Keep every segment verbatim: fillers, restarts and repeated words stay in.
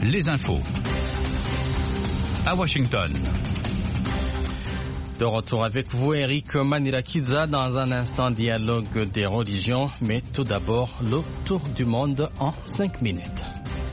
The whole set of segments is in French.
les infos. À Washington. De retour avec vous, Eric Manirakidza, dans un instant dialogue des religions, mais tout d'abord le tour du monde en cinq minutes.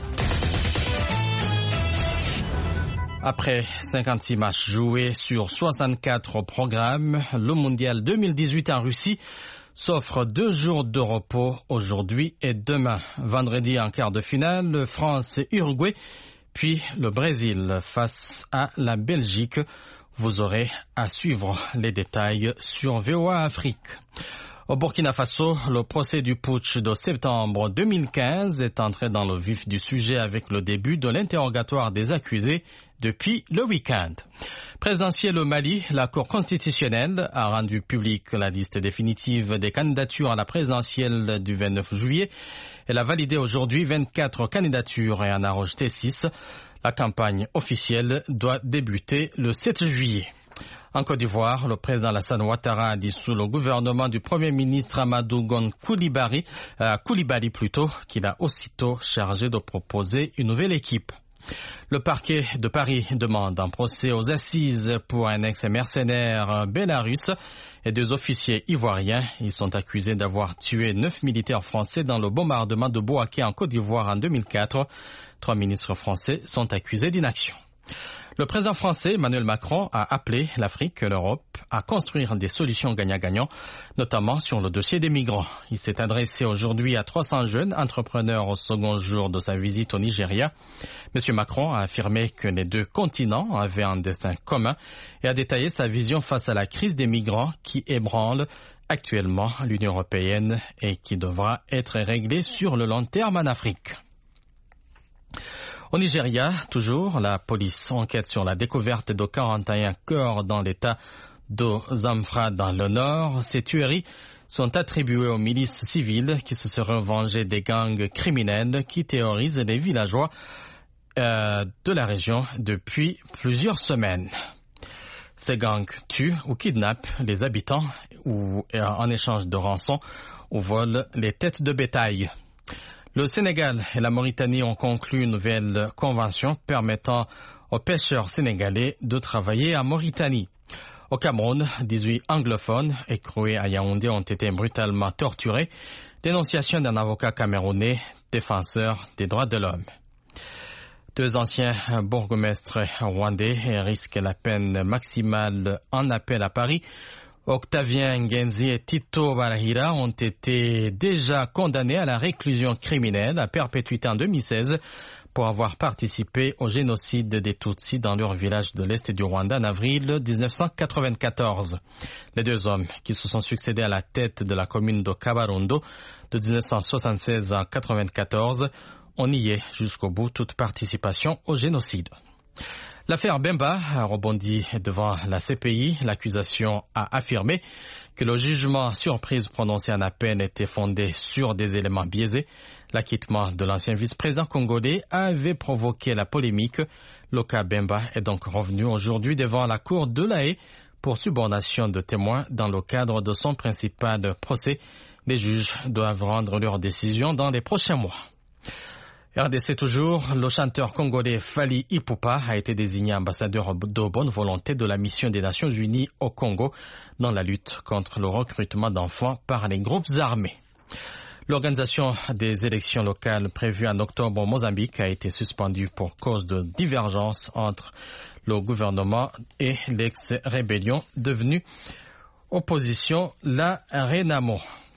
Après cinquante-six matchs joués sur soixante-quatre au programme, le mondial deux mille dix-huit en Russie s'offre deux jours de repos aujourd'hui et demain. Vendredi en quart de finale, France et Uruguay, puis le Brésil face à la Belgique. Vous aurez à suivre les détails sur V O A Afrique. Au Burkina Faso, le procès du putsch de septembre deux mille quinze est entré dans le vif du sujet avec le début de l'interrogatoire des accusés depuis le week-end. Présidentiel au Mali, la Cour constitutionnelle a rendu publique la liste définitive des candidatures à la présidentielle du vingt-neuf juillet. Elle a validé aujourd'hui vingt-quatre candidatures et en a rejeté six. La campagne officielle doit débuter le sept juillet. En Côte d'Ivoire, le président Alassane Ouattara a dissous le gouvernement du Premier ministre Amadou Gon Coulibaly, euh, Coulibaly plutôt, qu'il a aussitôt chargé de proposer une nouvelle équipe. Le parquet de Paris demande un procès aux assises pour un ex-mercenaire bélarusse et deux officiers ivoiriens. Ils sont accusés d'avoir tué neuf militaires français dans le bombardement de Bouaké en Côte d'Ivoire en deux mille quatre. Trois ministres français sont accusés d'inaction. Le président français Emmanuel Macron a appelé l'Afrique et l'Europe à construire des solutions gagnant-gagnant, notamment sur le dossier des migrants. Il s'est adressé aujourd'hui à trois cents jeunes entrepreneurs au second jour de sa visite au Nigeria. Monsieur Macron a affirmé que les deux continents avaient un destin commun et a détaillé sa vision face à la crise des migrants qui ébranle actuellement l'Union européenne et qui devra être réglée sur le long terme en Afrique. Au Nigeria, toujours, la police enquête sur la découverte de quarante et un corps dans l'état de Zamfara dans le nord. Ces tueries sont attribuées aux milices civiles qui se seraient vengées des gangs criminels qui terrorisent les villageois euh, de la région depuis plusieurs semaines. Ces gangs tuent ou kidnappent les habitants ou euh, en échange de rançons ou volent les têtes de bétail. Le Sénégal et la Mauritanie ont conclu une nouvelle convention permettant aux pêcheurs sénégalais de travailler en Mauritanie. Au Cameroun, dix-huit anglophones écroués à Yaoundé ont été brutalement torturés. Dénonciation d'un avocat camerounais, défenseur des droits de l'homme. Deux anciens bourgmestres rwandais risquent la peine maximale en appel à Paris. Octavien Ngenzi et Tito Barahira ont été déjà condamnés à la réclusion criminelle à perpétuité en deux mille seize pour avoir participé au génocide des Tutsis dans leur village de l'Est du Rwanda en avril dix-neuf cent quatre-vingt-quatorze. Les deux hommes qui se sont succédés à la tête de la commune de Kabarondo de dix-neuf cent soixante-seize à quatre-vingt-quatorze ont nié jusqu'au bout toute participation au génocide. L'affaire Bemba a rebondi devant la C P I. L'accusation a affirmé que le jugement surprise prononcé en appel était fondé sur des éléments biaisés. L'acquittement de l'ancien vice-président congolais avait provoqué la polémique. Le cas Bemba est donc revenu aujourd'hui devant la cour de La Haye pour subornation de témoins dans le cadre de son principal procès. Les juges doivent rendre leur décision dans les prochains mois. R D C toujours, le chanteur congolais Fally Ipupa a été désigné ambassadeur de bonne volonté de la mission des Nations Unies au Congo dans la lutte contre le recrutement d'enfants par les groupes armés. L'organisation des élections locales prévues en octobre au Mozambique a été suspendue pour cause de divergence entre le gouvernement et l'ex-rébellion devenue opposition, la Renamo.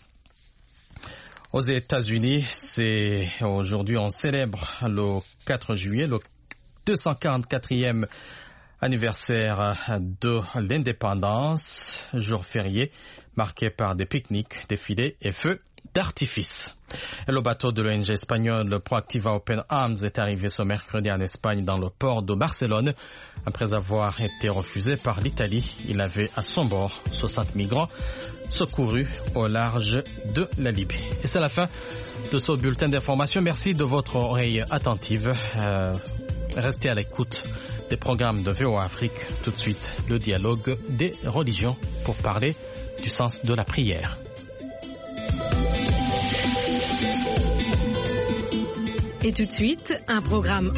Aux États-Unis, c'est aujourd'hui on célèbre le quatre juillet, le deux cent quarante-quatrième anniversaire de l'indépendance, jour férié marqué par des pique-niques, défilés et feux d'artifice. Le bateau de l'O N G espagnole Proactiva Open Arms est arrivé ce mercredi en Espagne dans le port de Barcelone. Après avoir été refusé par l'Italie, il avait à son bord soixante migrants secourus au large de la Libye. Et c'est la fin de ce bulletin d'information. Merci de votre oreille attentive. Euh, restez à l'écoute des programmes de V O A Afrique. Tout de suite, le dialogue des religions pour parler du sens de la prière. Et tout de suite, un programme